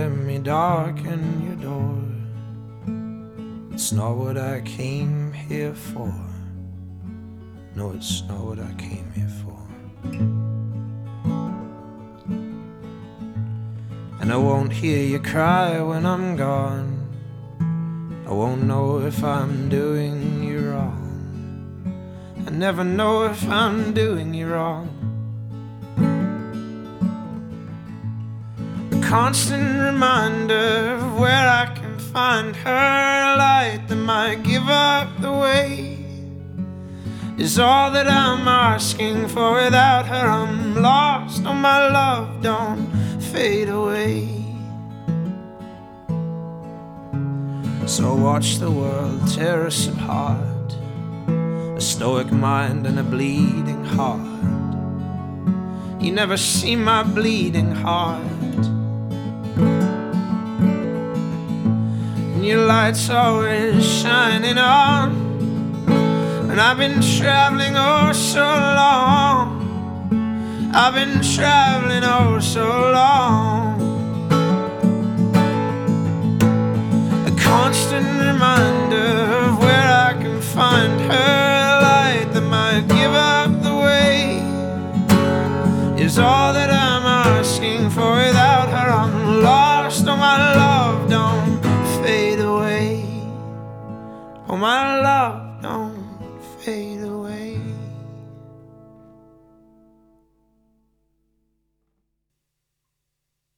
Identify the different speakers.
Speaker 1: let me darken your door. It's not what I came here for. No, it's not what I came here for. And I won't hear you cry when I'm gone. I won't know if I'm doing you wrong. I never know if I'm doing you wrong. A constant reminder of where I can find her, a light that might give up the way, is all that I'm asking for. Without her I'm lost. Oh my love, don't fade away. So watch the world tear us apart, a stoic mind and a bleeding heart. You never see my bleeding heart. And your light's always shining on, and I've been traveling oh so long. I've been traveling oh so long. A constant reminder of where I can find her, a light that might give up the way, is all that I'm asking for. Without her I'm lost. Oh my love, don't fade away. Oh my love,